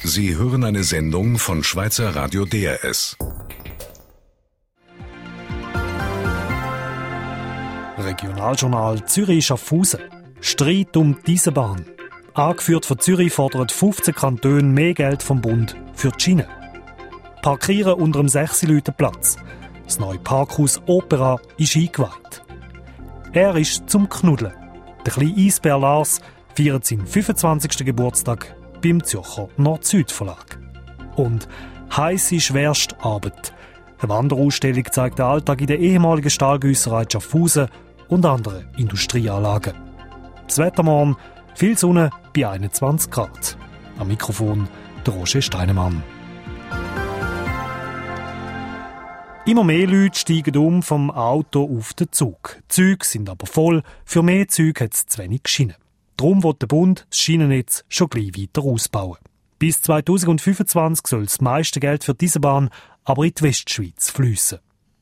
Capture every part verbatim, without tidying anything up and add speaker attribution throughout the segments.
Speaker 1: Sie hören eine Sendung von Schweizer Radio D R S.
Speaker 2: Regionaljournal Zürich-Schaffhausen. Streit um die Eisenbahn. Angeführt von Zürich fordern fünfzehn Kantone mehr Geld vom Bund für die Schiene. Parkieren unter dem Sechsi-Leute-Platz. Das neue Parkhaus Opera ist eingeweiht. Er ist zum Knuddeln. Der kleine Eisbär Lars feiert seinen fünfundzwanzigsten Geburtstag beim Zürcher Nord-Süd-Verlag. Und heisse, schwerste Arbeit. Eine Wanderausstellung zeigt den Alltag in der ehemaligen Stahlgüsserei Schaffhausen und anderen Industrieanlagen. Das Wetter morgen, viel Sonne bei einundzwanzig Grad. Am Mikrofon der Roger Steinemann. Immer mehr Leute steigen um vom Auto auf den Zug. Die Züge sind aber voll, für mehr Züge hat es zu wenig Schienen. Darum will der Bund das Schienennetz schon gleich weiter ausbauen. Bis zweitausendfünfundzwanzig soll das meiste Geld für diese Bahn aber in die Westschweiz fliessen.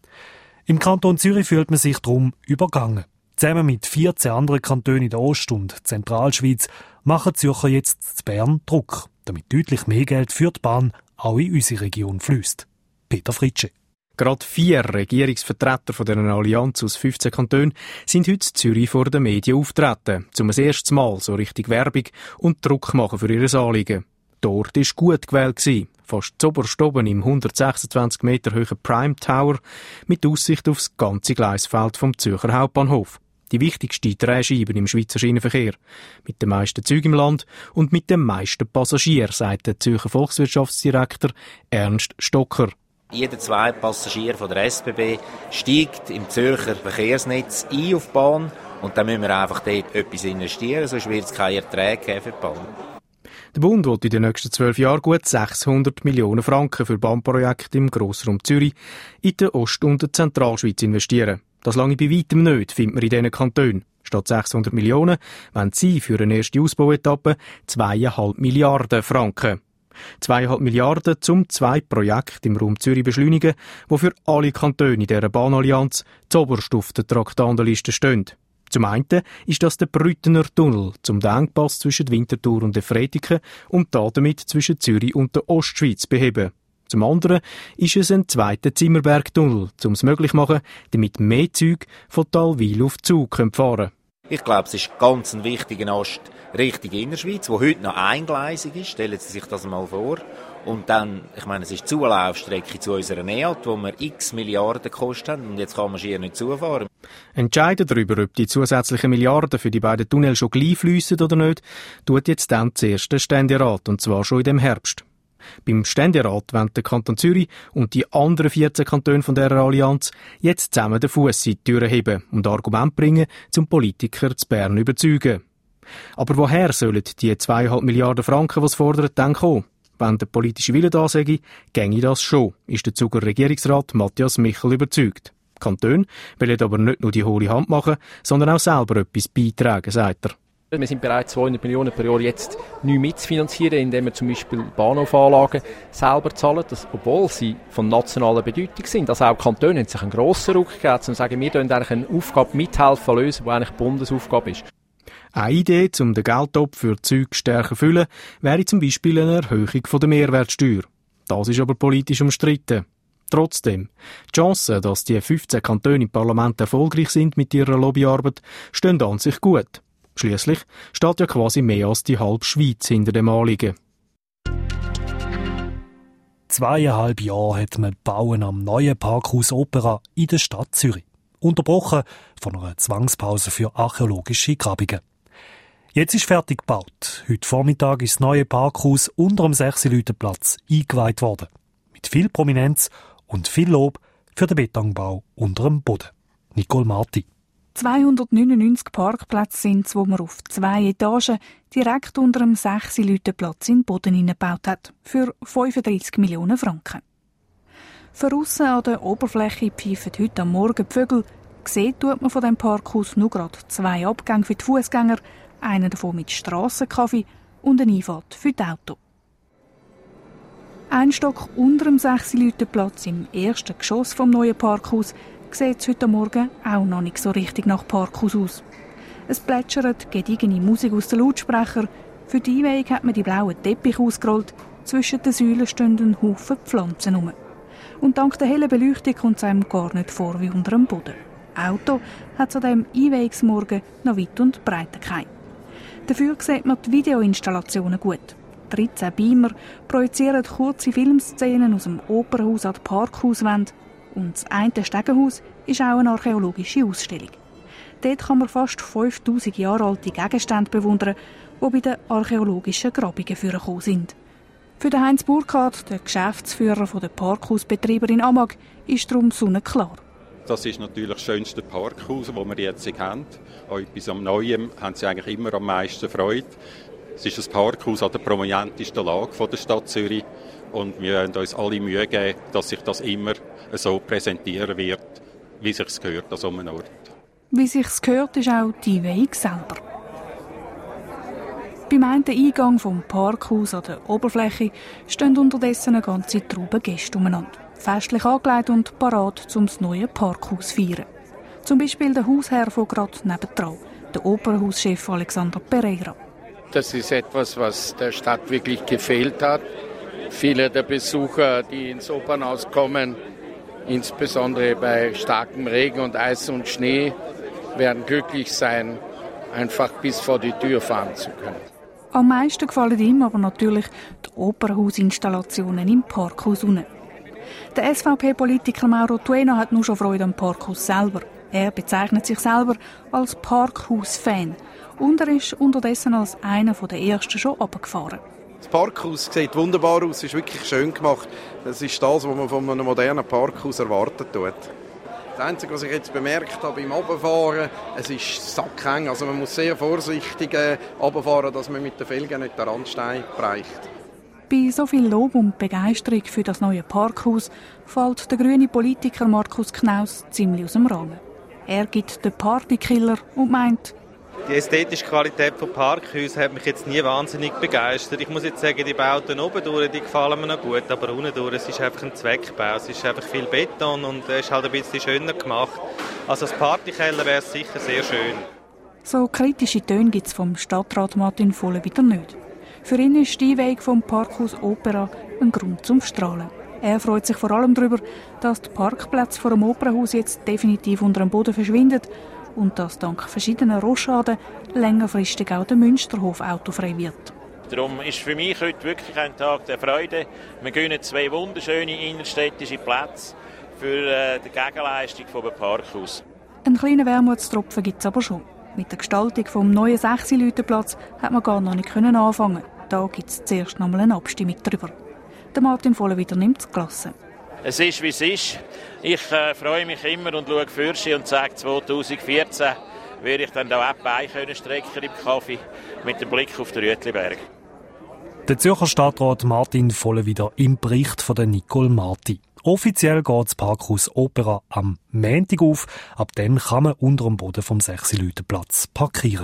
Speaker 2: Im Kanton Zürich fühlt man sich darum übergangen. Zusammen mit vierzehn anderen Kantonen in der Ost- und Zentralschweiz machen die Zürcher jetzt zu Bern Druck, damit deutlich mehr Geld für die Bahn auch in unsere Region fließt. Peter Fritsche.
Speaker 3: Gerade vier Regierungsvertreter von dieser Allianz aus fünfzehn Kantonen sind heute in Zürich vor den Medien auftreten, um das erste Mal so richtig Werbung und Druck machen für ihr Anliegen. Dort war gut gewählt, fast zuoberst oben im hundertsechsundzwanzig Meter hohen Prime Tower mit Aussicht auf das ganze Gleisfeld vom Zürcher Hauptbahnhof. Die wichtigste Drehscheibe im Schweizer Schienenverkehr. Mit den meisten Zügen im Land und mit den meisten Passagieren, sagt der Zürcher Volkswirtschaftsdirektor Ernst Stocker.
Speaker 4: Jeder zweite Passagier von der S B B steigt im Zürcher Verkehrsnetz ein auf die Bahn und dann müssen wir einfach dort etwas investieren, sonst wird es keine Erträge geben für die Bahn.
Speaker 3: Der Bund will in den nächsten zwölf Jahren gut sechshundert Millionen Franken für Bahnprojekte im Grossraum Zürich in der Ost- und der Zentralschweiz investieren. Das lange bei weitem nicht, findet man in diesen Kantonen. Statt sechshundert Millionen wollen sie für eine erste Ausbauetappe zweieinhalb Milliarden Franken. Zweieinhalb Milliarden zum zwei Projekte im Raum Zürich beschleunigen, die für alle Kantone in dieser Bahnallianz zuoberst auf der Traktandenliste stehen. Zum einen ist das der Brüttener Tunnel, zum den Engpass zwischen Winterthur und Efretiken und damit zwischen Zürich und der Ostschweiz beheben. Zum anderen ist es ein zweiter Zimmerberg-Tunnel, um es möglich zu machen, damit mehr Züge von Talwil auf Zug fahren können.
Speaker 4: Ich glaube, es ist ganz ein wichtiger Ast Richtung Innerschweiz, wo heute noch eingleisig ist. Stellen Sie sich das mal vor. Und dann, ich meine, es ist die Zulaufstrecke zu unserer N E A T, wo wir x Milliarden gekostet haben und jetzt kann man schier nicht zufahren.
Speaker 3: Entscheiden darüber, ob die zusätzlichen Milliarden für die beiden Tunnel schon gleich fliessen oder nicht, tut jetzt dann zuerst der Ständerat, und zwar schon in dem Herbst. Beim Ständerat wollen der Kanton Zürich und die anderen vierzehn Kantone von dieser Allianz jetzt zusammen den Fuss in die Türen heben und Argumente bringen, zum Politiker zu Bern überzeugen. Aber woher sollen die zweieinhalb Milliarden Franken, was fordert, dann kommen? Wenn der politische Wille da sei, ginge das schon, ist der Zuger Regierungsrat Matthias Michel überzeugt. Die Kantone wollen aber nicht nur die hohle Hand machen, sondern auch selber etwas beitragen, sagt er.
Speaker 5: Wir sind bereit, zweihundert Millionen pro Jahr jetzt neu mitzufinanzieren, indem wir zum Beispiel Bahnhofanlagen selber zahlen, das, obwohl sie von nationaler Bedeutung sind. Also auch die Kantone haben sich einen grossen Ruck gegeben, um zu sagen, wir wollen eigentlich eine Aufgabe mithelfen lösen, die eigentlich Bundesaufgabe ist.
Speaker 3: Eine Idee, um den Geldtopf für die Züge stärker zu füllen, wäre zum Beispiel eine Erhöhung der Mehrwertsteuer. Das ist aber politisch umstritten. Trotzdem, die Chancen, dass die fünfzehn Kantone im Parlament erfolgreich sind mit ihrer Lobbyarbeit, stehen an sich gut. Schliesslich steht ja quasi mehr als die halbe Schweiz hinter dem Anliegen.
Speaker 2: Zweieinhalb Jahre hat man Bauen am neuen Parkhaus Opera in der Stadt Zürich. Unterbrochen von einer Zwangspause für archäologische Grabungen. Jetzt ist fertig gebaut. Heute Vormittag ist das neue Parkhaus unter dem Sechsi-Leute-Platz eingeweiht worden. Mit viel Prominenz und viel Lob für den Betonbau unter dem Boden. Nicole Marti.
Speaker 6: zweihundertneunundneunzig Parkplätze sind es, wo man auf zwei Etagen direkt unter dem Sechsi-Leute-Platz in den Boden hineingebaut hat. Für fünfunddreissig Millionen Franken. Veraussen an der Oberfläche pfeifen heute am Morgen die Vögel. Gesehen tut man von dem Parkhaus nur gerade zwei Abgänge für die Fußgänger, einen davon mit Strassenkaffee und eine Einfahrt für die Autos. Ein Stock unter dem Sechsi-Leute-Platz im ersten Geschoss vom neuen Parkhaus sieht es heute Morgen auch noch nicht so richtig nach Parkhaus aus. Es plätschert gediegene Musik aus den Lautsprechern. Für die Einweihung hat man die blauen Teppiche ausgerollt. Zwischen den Säulen stehen ein Haufen Pflanzen herum. Und dank der hellen Beleuchtung kommt es einem gar nicht vor wie unter dem Boden. Auto hat es an diesem Einweihungsmorgen noch weit und breit kein. Dafür sieht man die Videoinstallationen gut. dreizehn Beamer projizieren kurze Filmszenen aus dem Opernhaus an die Parkhauswände. Und das eine Stegenhaus ist auch eine archäologische Ausstellung. Dort kann man fast fünftausend Jahre alte Gegenstände bewundern, die bei den archäologischen Grabungen vorgekommen sind. Für den Heinz Burkhardt, den Geschäftsführer der Parkhausbetreiber in Amag, ist darum sonnenklar.
Speaker 7: Das ist natürlich das schönste Parkhaus, das wir jetzt haben. Auch etwas am Neuem haben sie eigentlich immer am meisten Freude. Es ist ein Parkhaus an der prominentesten Lage der Stadt Zürich. Und wir werden uns alle Mühe geben, dass sich das immer so präsentieren wird, wie es sich gehört an so einem Ort.
Speaker 6: Wie es sich gehört, ist auch die Einweihung selber. Beim einen Eingang vom Parkhaus an der Oberfläche stehen unterdessen eine ganze Traube Gäste umeinander. Festlich angelegt und parat, um das neue Parkhaus zu feiern. Zum Beispiel der Hausherr von gerade nebendran, der Opernhauschef Alexander Pereira.
Speaker 8: Das ist etwas, was der Stadt wirklich gefehlt hat. Viele der Besucher, die ins Opernhaus kommen, insbesondere bei starkem Regen und Eis und Schnee, werden glücklich sein, einfach bis vor die Tür fahren zu können.
Speaker 6: Am meisten gefallen ihm aber natürlich die Opernhausinstallationen im Parkhaus unten. Der S V P-Politiker Mauro Tueno hat nur schon Freude am Parkhaus selber. Er bezeichnet sich selber als Parkhaus-Fan und er ist unterdessen als einer der ersten schon runtergefahren.
Speaker 9: Das Parkhaus sieht wunderbar aus, ist wirklich schön gemacht. Das ist das, was man von einem modernen Parkhaus erwartet tut. Das Einzige, was ich jetzt bemerkt habe beim Runterfahren, es ist sackeng. Also man muss sehr vorsichtig äh, runterfahren, dass man mit den Felgen nicht den Randstein bereicht.
Speaker 6: Bei so viel Lob und Begeisterung für das neue Parkhaus fällt der grüne Politiker Markus Knaus ziemlich aus dem Rahmen. Er gibt den Partykiller und meint,
Speaker 10: die ästhetische Qualität des Parkhäusers hat mich jetzt nie wahnsinnig begeistert. Ich muss jetzt sagen, die Bauten oben durch, die gefallen mir noch gut, aber unten durch, es ist einfach ein Zweckbau. Es ist einfach viel Beton und es ist halt ein bisschen schöner gemacht. Also als Partykeller wäre es sicher sehr schön.
Speaker 6: So kritische Töne gibt es vom Stadtrat Martin Volle wieder nicht. Für ihn ist die Einweihung vom Parkhaus Opera ein Grund zum Strahlen. Er freut sich vor allem darüber, dass die Parkplätze vor dem Opernhaus jetzt definitiv unter dem Boden verschwinden und dass dank verschiedener Rochaden längerfristig auch der Münsterhof autofrei wird.
Speaker 11: Darum ist für mich heute wirklich ein Tag der Freude. Wir gönnen zwei wunderschöne innerstädtische Plätze für äh, die Gegenleistung vom Parkhaus.
Speaker 6: Einen kleinen Wermutstropfen gibt es aber schon. Mit der Gestaltung des neuen sechs-Leute-Platz hat man gar noch nicht anfangen. Da gibt es zuerst noch mal eine Abstimmung darüber. Der Martin Vollenwider nimmt es gelassen.
Speaker 11: Es ist, wie es ist. Ich äh, freue mich immer und schaue Fürschi und sage, zwanzig vierzehn werde ich dann da auch Beine können strecken im Kaffee mit dem Blick auf den Rütliberg.
Speaker 2: Der Zürcher Stadtrat Martin Vollenwider im Bericht von der Nicole Marti. Offiziell geht das Parkhaus Opera am Montag auf. Ab dann kann man unter dem Boden vom sechs-Leute-Platz parkieren.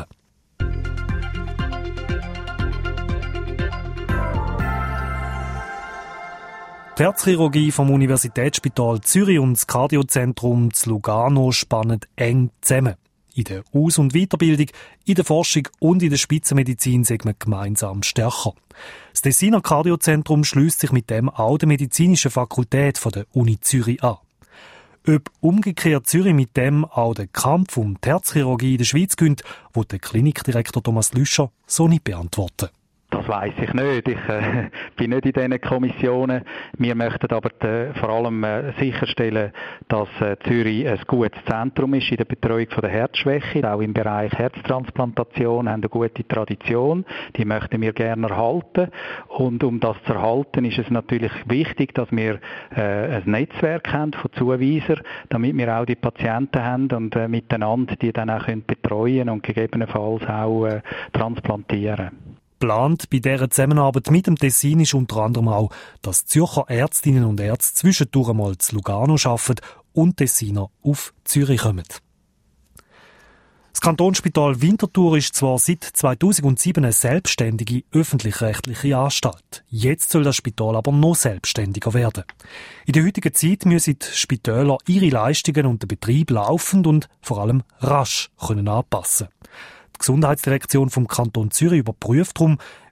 Speaker 2: Die Herzchirurgie vom Universitätsspital Zürich und das Kardiozentrum zu Lugano spannen eng zusammen. In der Aus- und Weiterbildung, in der Forschung und in der Spitzenmedizin sind wir gemeinsam stärker. Das Tessiner Kardiozentrum schliesst sich mit dem auch der medizinischen Fakultät von der Uni Zürich an. Ob umgekehrt Zürich mit dem auch den Kampf um die Herzchirurgie in der Schweiz gewinnt, will der Klinikdirektor Thomas Lüscher so nicht beantworten.
Speaker 12: Das weiss ich nicht. Ich äh, bin nicht in diesen Kommissionen. Wir möchten aber äh, vor allem äh, sicherstellen, dass äh, Zürich ein gutes Zentrum ist in der Betreuung von der Herzschwäche. Auch im Bereich Herztransplantation haben wir eine gute Tradition. Die möchten wir gerne erhalten. Und um das zu erhalten, ist es natürlich wichtig, dass wir äh, ein Netzwerk haben von Zuweisern, damit wir auch die Patienten haben und äh, miteinander die dann auch können betreuen und gegebenenfalls auch äh, transplantieren.
Speaker 2: Geplant bei dieser Zusammenarbeit mit dem Tessin ist unter anderem auch, dass Zürcher Ärztinnen und Ärzte zwischendurch einmal zu Lugano arbeiten und Tessiner auf Zürich kommen. Das Kantonsspital Winterthur ist zwar seit zweitausendsieben eine selbstständige öffentlich-rechtliche Anstalt. Jetzt soll das Spital aber noch selbstständiger werden. In der heutigen Zeit müssen die Spitäler ihre Leistungen und den Betrieb laufend und vor allem rasch können anpassen. Die Gesundheitsdirektion vom Kanton Zürich überprüft darum,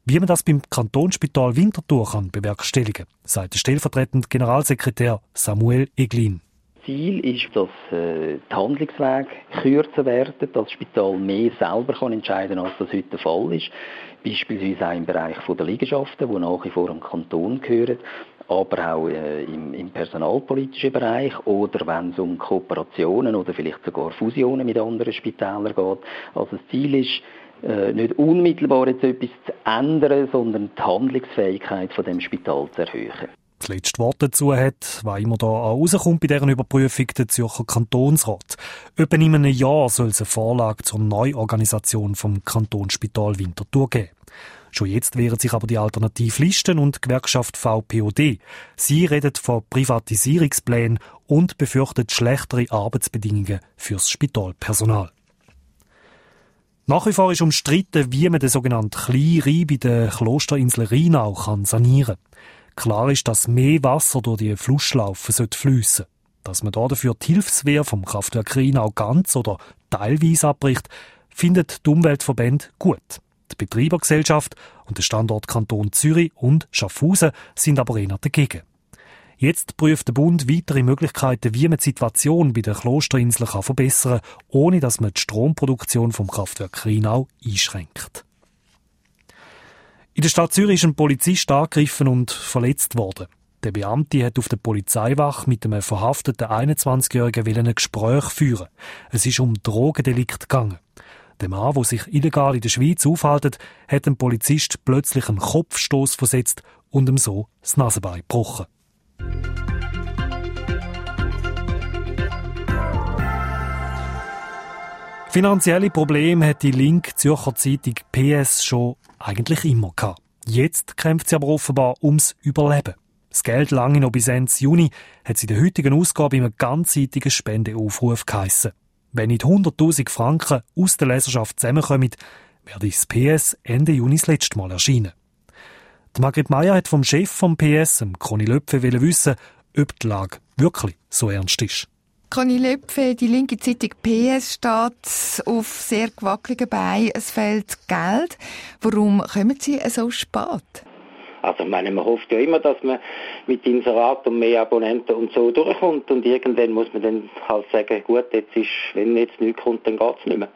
Speaker 2: Wie man das beim Kantonsspital Winterthur kann bewerkstelligen, sagt der stellvertretende Generalsekretär Samuel Eglin.
Speaker 13: Ziel ist, dass äh, die Handlungswege kürzer werden, dass das Spital mehr selber kann entscheiden kann, als das heute der Fall ist. Beispielsweise auch im Bereich der Liegenschaften, die nach wie vor am Kanton gehören, aber auch äh, im, im personalpolitischen Bereich oder wenn es um Kooperationen oder vielleicht sogar Fusionen mit anderen Spitälern geht. Also das Ziel ist, äh, nicht unmittelbar jetzt etwas zu ändern, sondern die Handlungsfähigkeit von dem Spital zu erhöhen.
Speaker 2: Das letzte Wort dazu hat, was immer da auch rauskommt bei deren Überprüfung, der Zürcher Kantonsrat. Etwa in einem Jahr soll es eine Vorlage zur Neuorganisation vom Kantonsspital Winterthur geben. Schon jetzt wehren sich aber die Alternativlisten und die Gewerkschaft V P O D. Sie reden von Privatisierungsplänen und befürchten schlechtere Arbeitsbedingungen fürs Spitalpersonal. Nach wie vor ist umstritten, wie man den sogenannten Kleinrhein bei der Klosterinsel Rheinau kann sanieren kann. Klar ist, dass mehr Wasser durch die Flussschlaufen fliessen sollte. Dass man dafür die Hilfswehr vom Kraftwerk Rheinau ganz oder teilweise abbricht, findet die Umweltverbände gut. Die Betreibergesellschaft und der Standort Kanton Zürich und Schaffhausen sind aber eher dagegen. Jetzt prüft der Bund weitere Möglichkeiten, wie man die Situation bei der Klosterinsel verbessern kann, ohne dass man die Stromproduktion vom Kraftwerk Rheinau einschränkt. In der Stadt Zürich ist ein Polizist angegriffen und verletzt worden. Der Beamte hat auf der Polizeiwache mit einem verhafteten einundzwanzigjährigen ein Gespräch führen. Es ist um Drogendelikt gegangen. Der Mann, der sich illegal in der Schweiz aufhält, hat dem Polizist plötzlich einen Kopfstoß versetzt und ihm so das Nasenbein gebrochen. Finanzielle Probleme hat die linke Zürcher Zeitung P S schon eigentlich immer gehabt. Jetzt kämpft sie aber offenbar ums Überleben. Das Geld lange noch bis Ende Juni hat sie in der heutigen Ausgabe in einem ganzseitigen Spendeaufruf geheissen. Wenn nicht hunderttausend Franken aus der Leserschaft zusammenkommen, werde das P S Ende Juni das letzte Mal erscheinen. Die Margret Meyer hat vom Chef vom P S, dem Conny Löpfe, wissen, ob die Lage wirklich so ernst ist.
Speaker 14: Conny Löpfe, die linke Zeitung P S steht auf sehr gewackeligen Beinen. Es fehlt Geld. Warum kommen Sie so spät?
Speaker 15: Also ich meine, man hofft ja immer, dass man mit Inserat und mehr Abonnenten und so durchkommt und irgendwann muss man dann halt sagen, gut, jetzt ist, wenn jetzt nichts kommt, dann geht es nicht mehr.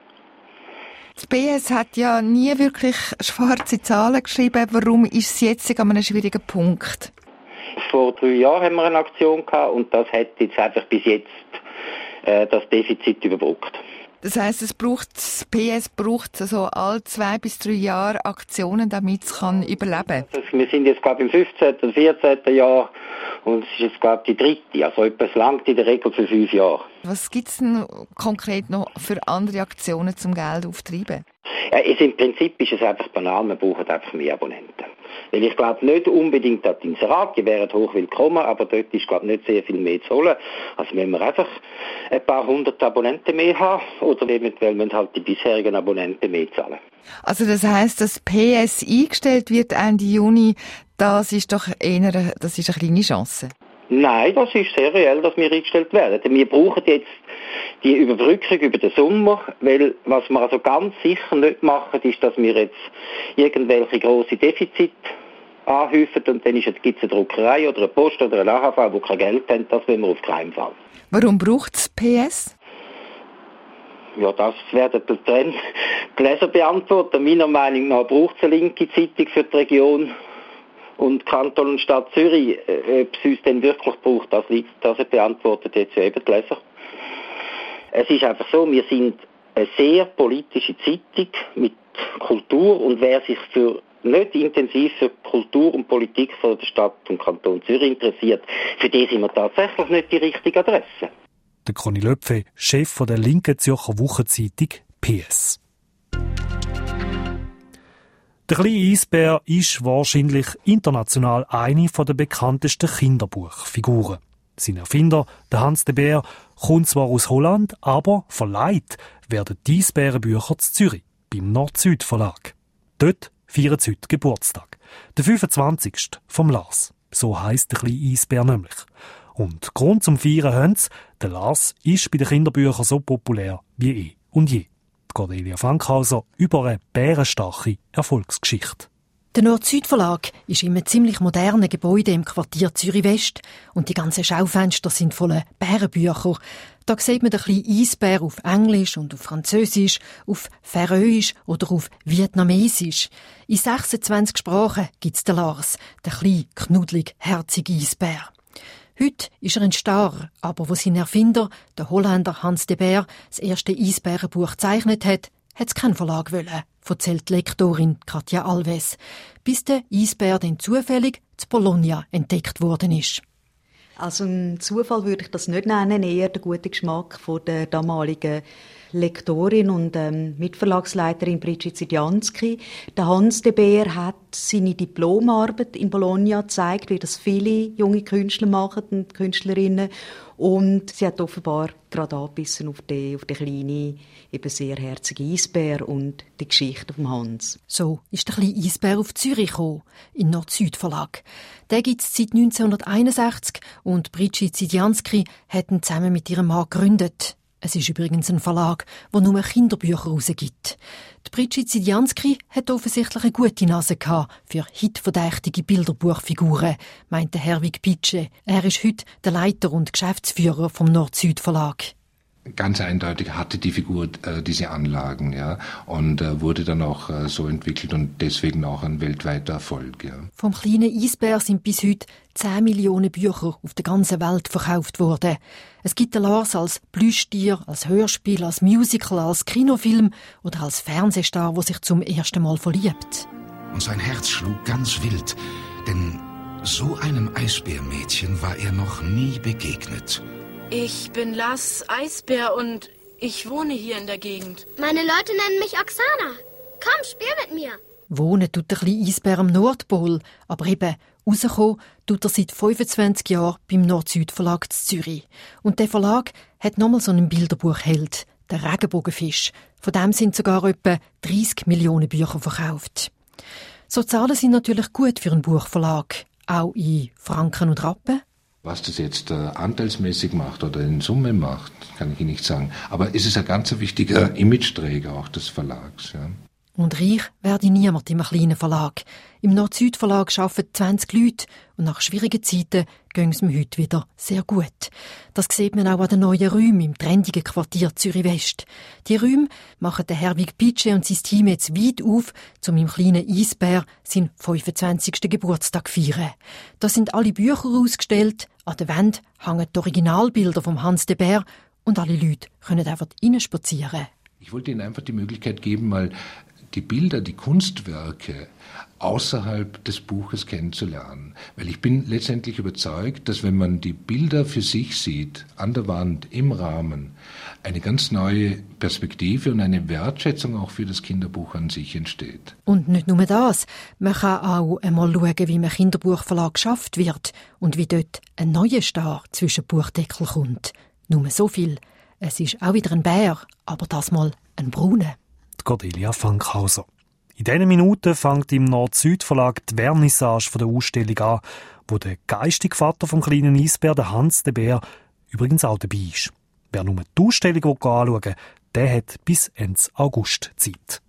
Speaker 14: Das P S hat ja nie wirklich schwarze Zahlen geschrieben. Warum ist es jetzt an einem schwierigen Punkt?
Speaker 15: Vor drei Jahren haben wir eine Aktion gehabt und das hat jetzt einfach bis jetzt äh, das Defizit überbrückt.
Speaker 14: Das heisst, es braucht, das P S braucht also alle zwei bis drei Jahre Aktionen, damit es kann überleben kann.
Speaker 15: Also wir sind jetzt, glaube ich, im fünfzehnten und vierzehnten Jahr und es ist jetzt, glaube ich, die dritte. Also etwas langt in der Regel für fünf Jahre.
Speaker 14: Was gibt es denn konkret noch für andere Aktionen zum Geld auftreiben?
Speaker 15: Ja, es, im Prinzip ist es einfach banal, man braucht einfach mehr Abonnenten. Weil ich glaube nicht unbedingt an die Inserat, die wären hoch willkommen, aber dort ist glaube nicht sehr viel mehr zu holen. Also wenn wir einfach ein paar hundert Abonnenten mehr haben oder eventuell müssen halt die bisherigen Abonnenten mehr zahlen.
Speaker 14: Also das heisst, dass P S eingestellt wird Ende Juni, das ist doch eher, das ist eine kleine Chance.
Speaker 15: Nein, das ist sehr reell, dass wir eingestellt werden. Wir brauchen jetzt die Überbrückung über den Sommer, weil was wir also ganz sicher nicht machen, ist, dass wir jetzt irgendwelche grosse Defizite anhäufen und dann gibt es eine Druckerei oder eine Post oder eine A H V, die kein Geld haben, das wollen wir auf keinen Fall.
Speaker 14: Warum braucht es P S?
Speaker 15: Ja, das werden die Leser beantworten. Meiner Meinung nach braucht es eine linke Zeitung für die Region und Kanton und Stadt Zürich. Ob es uns denn wirklich braucht, das, liegt, das beantwortet jetzt ja eben die Leser. Es ist einfach so, wir sind eine sehr politische Zeitung mit Kultur und wer sich für nicht intensiv für Kultur und Politik von der Stadt und Kanton Zürich interessiert, für die sind wir tatsächlich nicht die richtige Adresse.
Speaker 2: Der Conny Löpfe, Chef der linken Zürcher Wochenzeitung P S. Der kleine Eisbär ist wahrscheinlich international eine der bekanntesten Kinderbuchfiguren. Sein Erfinder, der Hans der Bär, kommt zwar aus Holland, aber verleiht werden die Eisbärenbücher zu Zürich, beim Nord-Süd-Verlag. Dort feiern sie heute Geburtstag. Der fünfundzwanzigste vom Lars. So heisst der kleine Eisbär nämlich. Und Grund zum Feiern haben sie, der Lars ist bei den Kinderbüchern so populär wie eh und je. Cordelia Fankhauser über eine bärenstarke Erfolgsgeschichte.
Speaker 16: Der Nord-Süd-Verlag ist in einem ziemlich modernen Gebäude im Quartier Zürich-West und die ganzen Schaufenster sind voller Bärenbücher. Da sieht man den kleinen Eisbär auf Englisch und auf Französisch, auf Färöisch oder auf Vietnamesisch. In sechsundzwanzig Sprachen gibt's den Lars, den kleinen, knuddelig, herzigen Eisbär. Heute ist er ein Star, aber wo sein Erfinder, der Holländer Hans de Beer, das erste Eisbärenbuch gezeichnet hat, hat es keinen Verlag wollen, erzählt die Lektorin Katja Alves, bis der Eisbär dann zufällig zu Bologna entdeckt worden ist.
Speaker 17: Also ein Zufall würde ich das nicht nennen, eher der gute Geschmack von der damaligen Lektorin und ähm, Mitverlagsleiterin Brigitte Sidianski. Der Hans de Beer hat seine Diplomarbeit in Bologna gezeigt, wie das viele junge Künstler machen und Künstlerinnen. Und sie hat offenbar gerade angebissen auf den, auf den kleinen, eben sehr herzigen Eisbär und die Geschichte vom Hans.
Speaker 16: So ist der kleine Eisbär auf Zürich gekommen, in Nord-Süd-Verlag. Den gibt es seit neunzehnhunderteinundsechzig und Brigitte Sidianski hat ihn zusammen mit ihrem Mann gegründet. Es ist übrigens ein Verlag, der nur Kinderbücher rausgibt. Die Brigitte Sidianski hat offensichtlich eine gute Nase gehabt für hitverdächtige Bilderbuchfiguren, meinte Herwig Pitsche. Er ist heute der Leiter und Geschäftsführer vom Nord-Süd-Verlag.
Speaker 18: Ganz eindeutig hatte die Figur äh, diese Anlagen, ja, und äh, wurde dann auch äh, so entwickelt und deswegen auch ein weltweiter Erfolg, ja.
Speaker 16: Vom kleinen Eisbär sind bis heute zehn Millionen Bücher auf der ganzen Welt verkauft worden. Es gibt den Lars als Plüschtier, als Hörspiel, als Musical, als Kinofilm oder als Fernsehstar, der sich zum ersten Mal verliebt.
Speaker 19: Und sein Herz schlug ganz wild, denn so einem Eisbärmädchen war er noch nie begegnet.
Speaker 20: Ich bin Lars Eisbär und ich wohne hier in der Gegend.
Speaker 21: Meine Leute nennen mich Oksana. Komm, spiel mit mir.
Speaker 16: Wohnen tut der kleine Eisbär am Nordpol, aber eben rauskommen tut er seit fünfundzwanzig Jahren beim Nord-Süd-Verlag zu Zürich. Und der Verlag hat nochmal so einen Bilderbuchheld, der Regenbogenfisch. Von dem sind sogar etwa dreissig Millionen Bücher verkauft. So Zahlen sind natürlich gut für einen Buchverlag, auch in Franken und Rappen.
Speaker 18: Was das jetzt äh, anteilsmäßig macht oder in Summe macht, kann ich Ihnen nicht sagen. Aber es ist ein ganz wichtiger Imageträger auch des Verlags. Ja.
Speaker 16: Und reich werde niemand in einem kleinen Verlag. Im Nord-Süd-Verlag arbeiten zwanzig Leute und nach schwierigen Zeiten gehen es mir heute wieder sehr gut. Das sieht man auch an den neuen Räumen im trendigen Quartier Zürich-West. Die Räume machen der Herwig Pitsche und sein Team jetzt weit auf, um im kleinen Eisbär seinen fünfundzwanzigsten Geburtstag zu feiern. Da sind alle Bücher ausgestellt, an der Wand hängen die Originalbilder vom Hans de Beer und alle Leute können einfach reinspazieren.
Speaker 18: Ich wollte Ihnen einfach die Möglichkeit geben, mal die Bilder, die Kunstwerke außerhalb des Buches kennenzulernen. Weil ich bin letztendlich überzeugt, dass wenn man die Bilder für sich sieht, an der Wand, im Rahmen, eine ganz neue Perspektive und eine Wertschätzung auch für das Kinderbuch an sich entsteht.
Speaker 16: Und nicht nur das, man kann auch einmal schauen, wie ein Kinderbuchverlag geschafft wird und wie dort ein neuer Star zwischen Buchdeckel kommt. Nur so viel. Es ist auch wieder ein Bär, aber das mal ein brauner.
Speaker 2: Cordelia Fankhauser. In diesen Minuten fängt im Nord-Süd-Verlag die Vernissage der Ausstellung an, wo der geistige Vater vom kleinen Eisbär, der Hans de Beer, übrigens auch dabei ist. Wer nur die Ausstellung anschauen will, der hat bis Ende August Zeit.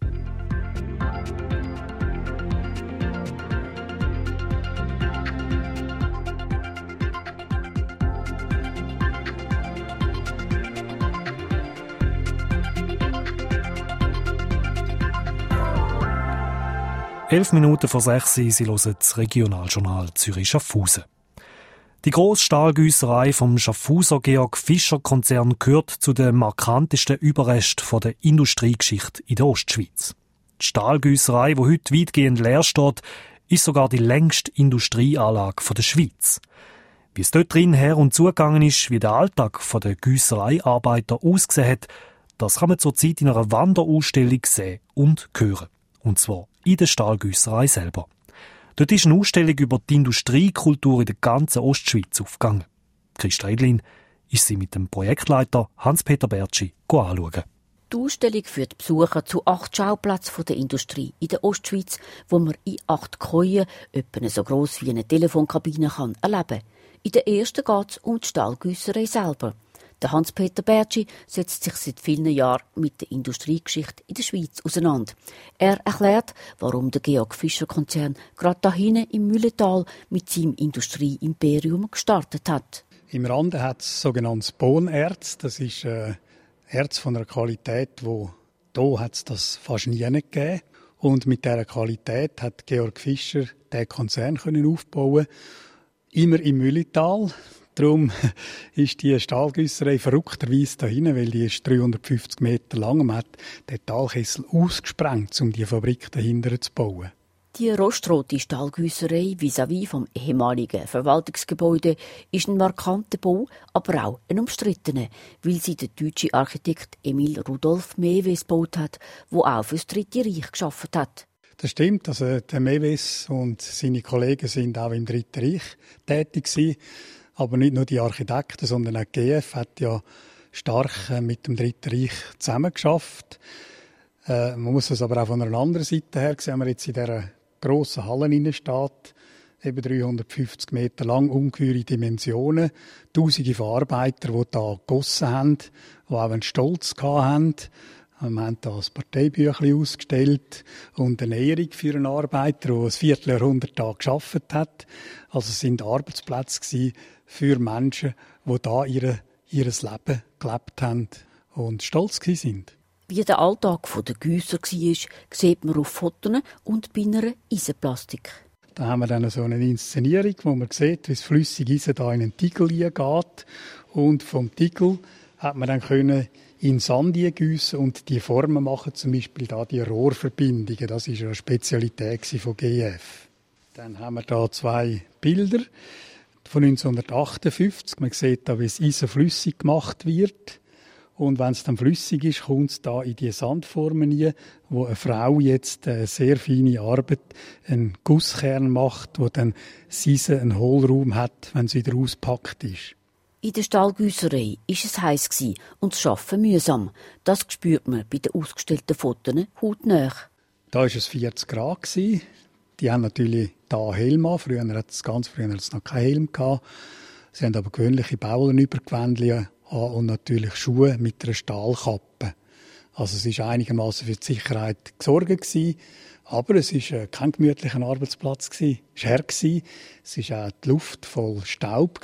Speaker 2: Elf Minuten vor sechs, Sie hören das Regionaljournal Zürich-Schaffhausen. Die grosse Stahlgüsserei vom Schaffhauser Georg Fischer Konzern gehört zu den markantesten Überresten der Industriegeschichte in der Ostschweiz. Die Stahlgüsserei, die heute weitgehend leer steht, ist sogar die längste Industrieanlage der Schweiz. Wie es dort drin her und zugegangen ist, wie der Alltag der Güssereiarbeiter ausgesehen hat, das kann man zurzeit in einer Wanderausstellung sehen und hören. Und zwar in der Stahlgüsserei selber. Dort ist eine Ausstellung über die Industriekultur in der ganzen Ostschweiz aufgegangen. Christa Edlin ist sie mit dem Projektleiter Hans-Peter Bertschi anschauen.
Speaker 22: Die Ausstellung führt Besucher zu acht Schauplätzen der Industrie in der Ostschweiz, wo man in acht Käuen, etwa so gross wie eine Telefonkabine, kann erleben kann. In der ersten geht es um die Stahlgüsserei selber. Der Hans-Peter Bertschi setzt sich seit vielen Jahren mit der Industriegeschichte in der Schweiz auseinander. Er erklärt, warum der Georg-Fischer-Konzern gerade da hinten im Mühletal mit seinem Industrieimperium gestartet hat.
Speaker 1: Im Rande hat es sogenanntes Bohnerz. Das ist äh, Erz von einer Qualität, wo hier hat es das fast nie gegeben. Und mit dieser Qualität hat Georg Fischer den Konzern können aufbauen. Immer im Mühletal. Darum ist die Stahlgüsserei verrückterweise da hinten, weil die ist dreihundertfünfzig Meter lang und man hat den Talkessel ausgesprengt, um die Fabrik dahinter zu bauen.
Speaker 22: Die rostrote Stahlgüsserei vis-à-vis vom ehemaligen Verwaltungsgebäude ist ein markanter Bau, aber auch ein umstrittener, weil sie der deutsche Architekt Emil Rudolf Mewes gebaut hat, der auch für das Dritte Reich gearbeitet hat.
Speaker 1: Das stimmt, also der Mewes und seine Kollegen sind auch im Dritten Reich tätig gewesen. Aber nicht nur die Architekten, sondern auch die G F hat ja stark mit dem Dritten Reich zusammengeschafft. Äh, man muss es aber auch von einer anderen Seite her sehen, wenn man jetzt in dieser grossen Halle steht, eben dreihundertfünfzig Meter lang, ungeheure Dimensionen, tausende von Arbeitern, die hier gegossen haben, die auch einen Stolz hatten. Wir haben hier ein Parteibüchlein ausgestellt und eine Ehrung für einen Arbeiter, der ein Vierteljahrhundert hier gearbeitet hat. Also es waren Arbeitsplätze für Menschen, die hier ihr, ihr Leben gelebt haben und stolz sind.
Speaker 22: Wie der Alltag der Güsser war, sieht man auf Fotos und bei einer Eisenplastik.
Speaker 1: Da haben wir dann so eine Inszenierung, wo man sieht, wie das flüssige Eisen hier in einen Tigel geht. Und vom Tigel hat man dann können in Sand gießen und die Formen machen, zum Beispiel da die Rohrverbindungen. Das war eine Spezialität von G F. Dann haben wir hier zwei Bilder von neunzehnhundertachtundfünfzig. Man sieht da, wie das Eisen flüssig gemacht wird. Und wenn es dann flüssig ist, kommt es da in die Sandformen rein, wo eine Frau jetzt eine sehr feine Arbeit, einen Gusskern macht, wo dann das Eisen einen Hohlraum hat, wenn es wieder auspackt ist.
Speaker 22: In der Stahlgüsserei war es heiß und das Arbeiten mühsam. Das spürt man bei den ausgestellten Fotos hautnah.
Speaker 1: Da war es vierzig Grad. Die haben natürlich da Helm an. Früher hat es ganz früher hat's noch keinen Helm gehabt. Sie haben aber gewöhnliche Bauernübergewändchen an und natürlich Schuhe mit einer Stahlkappe. Also es war einigermaßen für die Sicherheit gesorgt. Aber es war kein gemütlicher Arbeitsplatz. Es war hart. Es war auch die Luft voll Staub.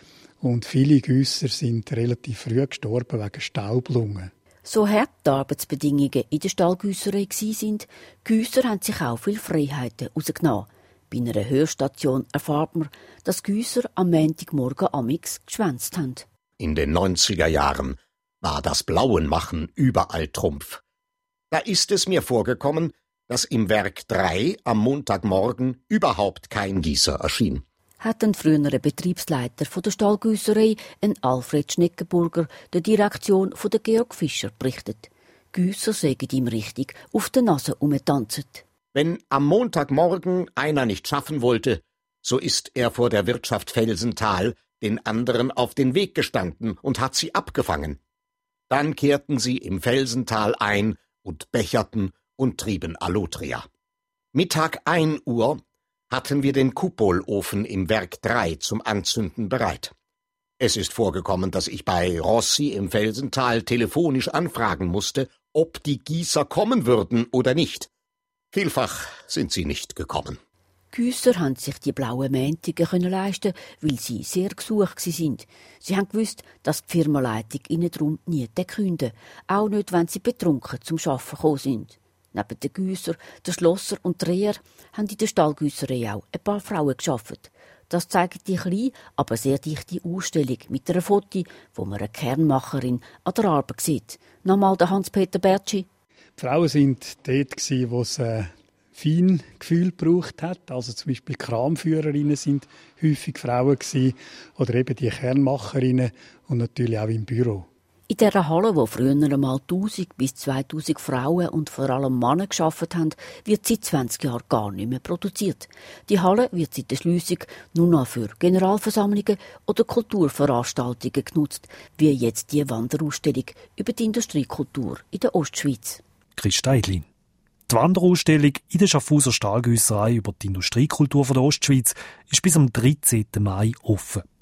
Speaker 1: Und viele Güsser sind relativ früh gestorben wegen Staublungen.
Speaker 22: So hart die Arbeitsbedingungen in der Stahlgüsserei waren, die Güsser haben sich auch viele Freiheiten herausgenommen. Bei einer Hörstation erfahrt man, dass Güsser am Montagmorgen amix geschwänzt haben.
Speaker 4: In den neunziger Jahren war das Blauenmachen überall Trumpf. Da ist es mir vorgekommen, dass im Werk drei am Montagmorgen überhaupt kein Gießer erschien.
Speaker 22: Hat ein früherer Betriebsleiter von der Stahlgüsserei, ein Alfred Schneckenburger, der Direktion von der Georg Fischer berichtet. Güsser sägen ihm richtig auf der Nase umgetanzt.
Speaker 4: Wenn am Montagmorgen einer nicht schaffen wollte, so ist er vor der Wirtschaft Felsenthal den anderen auf den Weg gestanden und hat sie abgefangen. Dann kehrten sie im Felsental ein und becherten und trieben Allotria. Mittag ein Uhr hatten wir den Kupolofen im Werk drei zum Anzünden bereit. Es ist vorgekommen, dass ich bei Rossi im Felsental telefonisch anfragen musste, ob die Gießer kommen würden oder nicht. Vielfach sind sie nicht gekommen.
Speaker 22: Güsser haben sich die blauen Mäntige leisten, weil sie sehr gesucht sind. Sie haben gewusst, dass die Firmenleitung ihnen darum nie kündigen, auch nicht, wenn sie betrunken zum Arbeiten gekommen sind. Neben den Güsser, der Schlosser und Dreher haben in der Stahlgüsserei auch ein paar Frauen gearbeitet. Das zeigt die kleine, aber sehr dichte Ausstellung mit einer Foto, wo man eine Kernmacherin an der Arbeit sieht. Nochmal der Hans-Peter Bertschi.
Speaker 1: Die Frauen waren dort, wo es ein Feingefühl gebraucht hat. Also zum Beispiel Kramführerinnen sind häufig Frauen gewesen, oder eben die Kernmacherinnen und natürlich auch im Büro.
Speaker 22: In dieser Halle, wo früher einmal tausend bis zweitausend Frauen und vor allem Männer gearbeitet haben, wird seit zwanzig Jahren gar nicht mehr produziert. Die Halle wird seit der Schliessung nur noch für Generalversammlungen oder Kulturveranstaltungen genutzt, wie jetzt die Wanderausstellung über die Industriekultur in der Ostschweiz.
Speaker 2: Chris Steidlin. Die Wanderausstellung in der Schaffhauser Stahlgüsserei über die Industriekultur der Ostschweiz ist bis am dreizehnten Mai offen.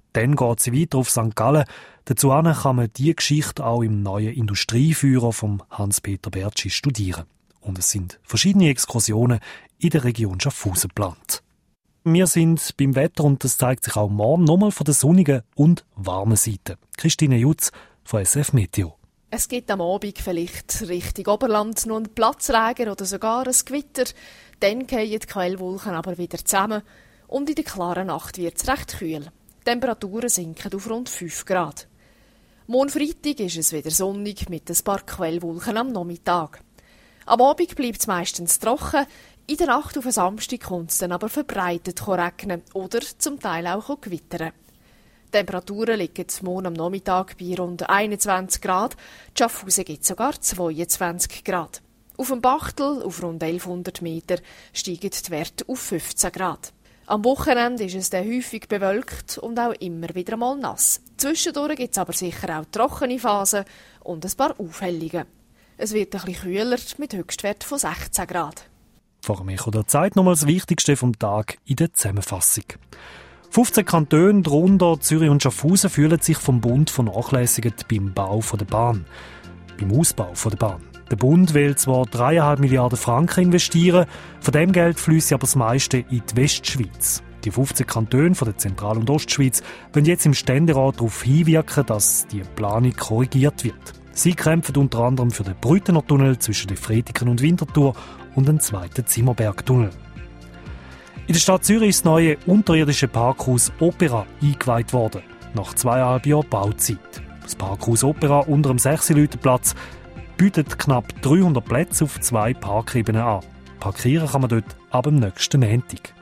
Speaker 2: Dann geht sie weiter auf Sankt Gallen. Dazu kann man diese Geschichte auch im neuen Industrieführer von Hans-Peter Bertschi studieren. Und es sind verschiedene Exkursionen in der Region Schaffhausen geplant. Wir sind beim Wetter und das zeigt sich auch morgen nochmal von der sonnigen und warmen Seite. Christine Jutz von S F Meteo.
Speaker 3: Es gibt am Abend vielleicht Richtung Oberland noch einen Platzregen oder sogar ein Gewitter. Dann fallen die Quellwolken aber wieder zusammen und in der klaren Nacht wird es recht kühl. Die Temperaturen sinken auf rund fünf Grad. Morgen Freitag ist es wieder sonnig mit ein paar Quellwolken am Nachmittag. Am Abend bleibt es meistens trocken. In der Nacht auf den Samstag kommt es dann aber verbreitet regnen oder zum Teil auch gewittern. Die Temperaturen liegen morgen am Nachmittag bei rund einundzwanzig Grad. In Schaffhausen gibt es sogar zweiundzwanzig Grad. Auf dem Bachtel, auf rund elfhundert Meter, steigen die Werte auf fünfzehn Grad. Am Wochenende ist es dann häufig bewölkt und auch immer wieder mal nass. Zwischendurch gibt es aber sicher auch trockene Phasen und ein paar Aufhellungen. Es wird ein bisschen kühler mit Höchstwert von sechzehn Grad.
Speaker 2: Vor mir der Zeit nochmal das Wichtigste vom Tag in der Zusammenfassung. fünfzehn Kantone, darunter Zürich und Schaffhausen, fühlen sich vom Bund vernachlässigt beim Bau der Bahn. Beim Ausbau der Bahn. Der Bund will zwar dreieinhalb Milliarden Franken investieren, von dem Geld fließt aber das meiste in die Westschweiz. Die fünfzehn Kantone von der Zentral- und Ostschweiz wollen jetzt im Ständerat darauf hinwirken, dass die Planung korrigiert wird. Sie kämpfen unter anderem für den Brüttener Tunnel zwischen den Fretiken und Winterthur und den zweiten Zimmerbergtunnel. In der Stadt Zürich ist das neue unterirdische Parkhaus Opera eingeweiht worden, nach zweieinhalb Jahren Bauzeit. Das Parkhaus Opera unter dem Sechsileutenplatz bietet knapp dreihundert Plätze auf zwei Parkebenen an. Parkieren kann man dort ab dem nächsten Montag.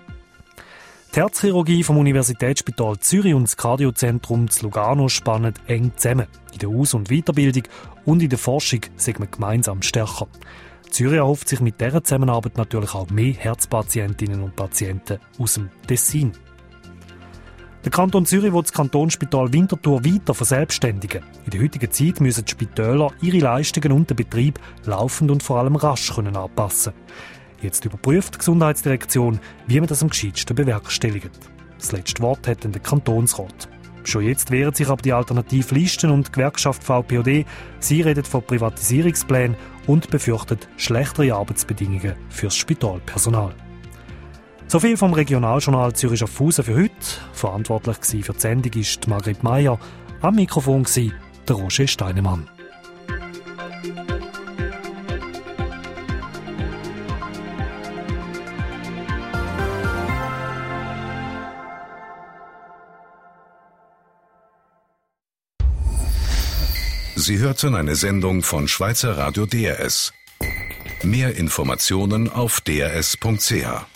Speaker 2: Die Herzchirurgie vom Universitätsspital Zürich und das Kardiozentrum zu Lugano spannen eng zusammen. In der Aus- und Weiterbildung und in der Forschung sind wir gemeinsam stärker. Zürich erhofft sich mit dieser Zusammenarbeit natürlich auch mehr Herzpatientinnen und Patienten aus dem Tessin. Der Kanton Zürich will das Kantonsspital Winterthur weiter verselbstständigen. In der heutigen Zeit müssen die Spitäler ihre Leistungen und den Betrieb laufend und vor allem rasch können anpassen. Jetzt überprüft die Gesundheitsdirektion, wie man das am gescheitsten bewerkstelligt. Das letzte Wort hat dann der Kantonsrat. Schon jetzt wehren sich aber die Alternativlisten und die Gewerkschaft V P O D. Sie reden von Privatisierungsplänen und befürchten schlechtere Arbeitsbedingungen fürs Spitalpersonal. So viel vom Regionaljournal Zürich-Schaffhausen für heute. Verantwortlich für die Sendung ist Margret Meier. Am Mikrofon war der Roger Steinemann.
Speaker 19: Sie hörten eine Sendung von Schweizer Radio D R S. Mehr Informationen auf d r s punkt c h.